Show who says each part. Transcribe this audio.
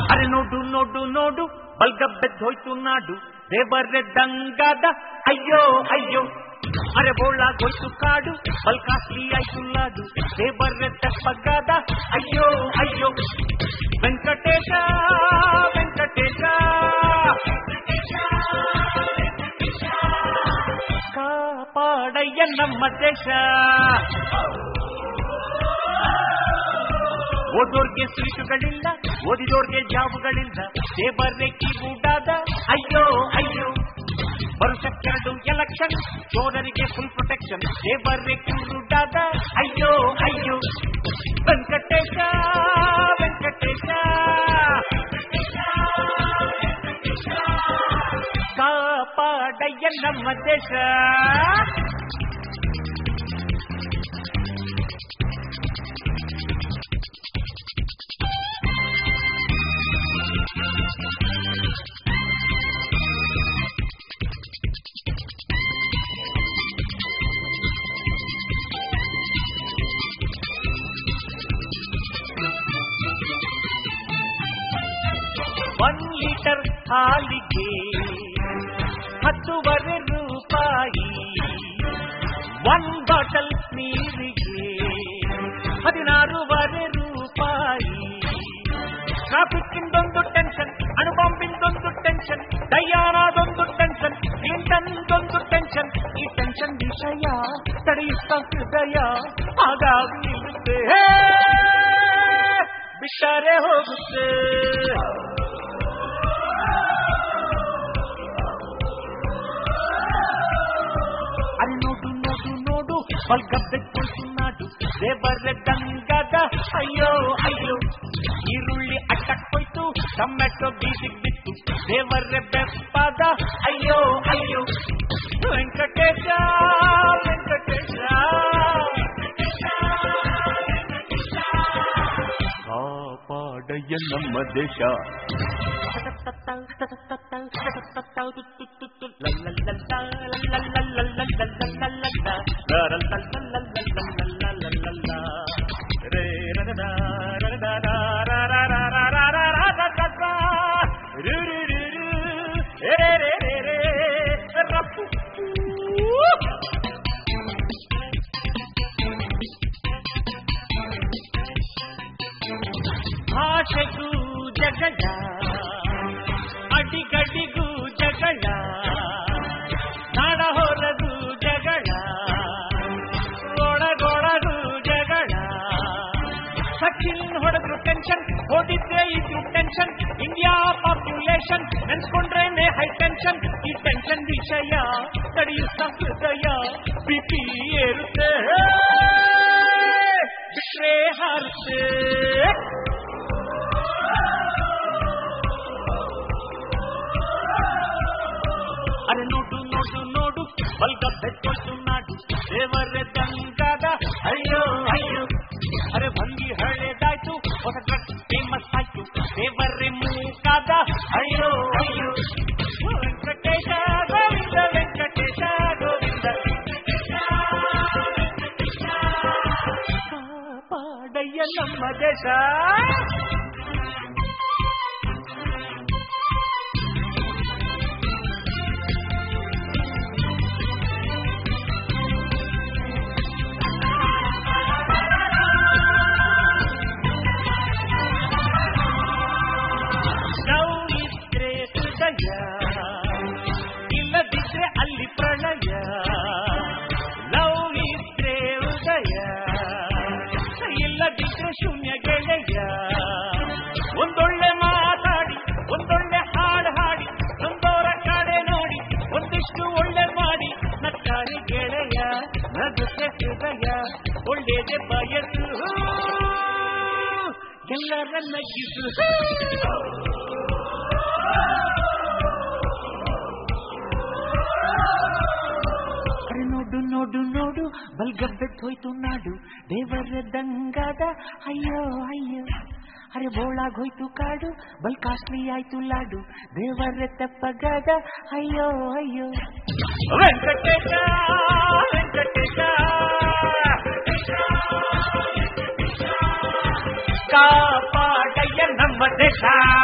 Speaker 1: ಅರೆ ನೋಡು ನೋಡು ನೋಡು ಬಲ್ಗಬ್ಬೆದ್ದೋಯ್ತು ನಾಡು ದೇವರೆದ್ದಂಗಾದ ಅಯ್ಯೋ ಅಯ್ಯೋ ಅರೆ ಬೋಳಾಗೋಯ್ತು ಕಾಡು ಬಲ್ ಕಾಸ್ಟ್ಲಿ ಆಯ್ತು ಲಾಡು ದೇವರೆದ್ದ ಪಗ್ಗಾದ ಅಯ್ಯೋ ಅಯ್ಯೋ ವೆಂಕಟೇಶ ವೆಂಕಟೇಶ ಕಾಪಾಡಯ್ಯ ನಮ್ಮ ದೇಶ. ಓದೋರ್ಗೆ ಸೀಟುಗಳಿಲ್ಲ ಓದಿದೋರ್ಗೆ ಜಾಬುಗಳಿಲ್ಲ ದೇವರೇ ಕೀಬೂಡಾದ ಅಯ್ಯೋ ಅಯ್ಯೋ ವರ್ಷಕ್ಕೆರಡು ಎಲೆಕ್ಷನ್ ಚೋರರಿಗೆ ಫುಲ್ ಪ್ರೊಟೆಕ್ಷನ್ ದೇವರೇ ಕೀಬೂಡಾದ ಅಯ್ಯೋ ಅಯ್ಯೋ ವೆಂಕಟೇಶ ವೆಂಕಟೇಶ ಕಾಪಾಡಯ್ಯ ನಮ್ಮ ದೇಶ. ಒಂದು ಲೀಟರ್ ಹಾಲಿಗೆ 10 ರೂಪಾಯಿ, 1 ಬಾಟಲ್ ನೀರಿಗೆ 16 ರೂಪಾಯಿ. ಟ್ರಾಫಿಕ್ ಇಂದೊಂದು ಟೆನ್ಷನ್, ಅಣುಬಾಂಬಿಂದೊಂದು ಟೆನ್ಷನ್, ಡಯಾನಾದೊಂದು ಟೆನ್ಷನ್, ಕ್ಲಿಂಟನ್ದೊಂದು ಟೆನ್ಷನ್. ಈ ಟೆನ್ಷನ್ ವಿಷಯ ತಡೆಯುತ್ತ ಹೃದಯ ಆಗಾಗ ನಿಲ್ಲುತ್ತೆ, ಬಿಟ್ಟರೆ ಹೋಗುತ್ತೆ. ಅರೆ ನೋಡು ನೋಡು ನೋಡು ಬಲ್ಗಬ್ಬೆದ್ದೋಯ್ತು ನಾಡು ದೇವರೆದ್ದಂಗಾದ ಅಯ್ಯೋ ಅಯ್ಯೋ. ಈರುಳ್ಳಿ ಅಟ್ಟಕ್ಕೋಯ್ತು ಟೊಮೆಟೊ ಬೀದಿಗೆ ಬಿತ್ತು ದೇವರೇ ಬೆಪ್ಪಾದ ಅಯ್ಯೋ ಅಯ್ಯೋ. ವೆಂಕಟೇಶ ವೆಂಕಟೇಶ ಕಾಪಾಡಯ್ಯ ನಮ್ಮ ದೇಶ. ಭಾಷೆಗೂ ಜಗಳ, ಅಡಿಗಡಿಗೂ ಜಗಳ, ನಾಡ ಹೊರಗೂ ಜಗಳ, ಒಳಗೊಳಗೂ ಜಗಳ. ಸಚಿನ್ ಹೊಡೆದ್ರು ಟೆನ್ಷನ್, ಓದಿದ್ದೆ ಇದ್ರು ಟೆನ್ಷನ್, ಇಂಡಿಯಾ ಪಾಪ್ಯುಲೇಷನ್ ನೆನ್ಸ್ಕೊಂಡ್ರೇನೆ ಹೈ ಟೆನ್ಷನ್. ಈ ಟೆನ್ಷನ್ ವಿಷಯ ತಡೆಯುತ್ತ ಹೃದಯ ಬಿಪಿ ಏರುತ್ತೆ, ಬಿಟ್ರೆ ಹಾರುತ್ತೆ. ಅರೆ ನೋಡು ನೋಡು ನೋಡು ಬಲ್ಗಬ್ಬೆದ್ದೋಯ್ತು ನಾಡು ದೇವರೆದ್ದಂಗಾದ ಅಯ್ಯೋ ಅಯ್ಯೋ. ಅರೆ ಭಂಗಿ ಹಳೆದಾಯ್ತು, ಹೊಸ ಡ್ರಗ್ ಫೇಮಸ್ ಆಯ್ತು ದೇವರೇ ಮೂಕಾದ ಅಯ್ಯೋ ಅಯ್ಯೋ. ವೆಂಕಟೇಶ ಗೋವಿಂದ ವೆಂಕಟೇಶ ಗೋವಿಂದ ಕಾಪಾಡಯ್ಯ ನಮ್ಮ ದೇಶ. ಇಲ್ಲದಿದ್ರೆ ಅಲ್ಲಿ ಪ್ರಳಯ, ಲವ್ ಇದ್ರೆ ಉದಯ, ಇಲ್ಲದಿದ್ರೆ ಶೂನ್ಯ ಗೆಳೆಯ. ಒಂದೊಳ್ಳೆ ಮಾತಾಡಿ ಒಂದೊಳ್ಳೆ ಹಾಡು ಹಾಡಿ ಒಂದೋರ ಕಡೆ ನೋಡಿ ಒಂದಿಷ್ಟು ಒಳ್ಳೆ ಮಾಡಿ ನಕ್ಕಾರಿ ಗೆಳೆಯ ನಗುತ್ತೆ ಹೃದಯ ಒಳ್ಳೆದೆ ಬಯಸು ಎಲ್ಲರ ನಗಿಸು. ನೋಡು ನೋಡು ನೋಡು ಬಲ್ಗಬ್ಬೆದ್ದೋಯ್ತು ನಾಡು ದೇವರೆದ್ದಂಗಾದ ಅಯ್ಯೋ ಅಯ್ಯೋ. ಅರೆ ಬೋಳಾಗೋಯ್ತು ಕಾಡು ಬಲ್ ಕಾಸ್ಟ್ಲಿ ಆಯ್ತು ಲಾಡು ದೇವರೇ ತಪ್ಪಗಾದ ಅಯ್ಯೋ ಅಯ್ಯೋ. ವೆಂಕಟೇಶ ವೆಂಕಟೇಶ ಕಾಪಾಡಯ್ಯ ನಮ್ಮ ದೇಶ.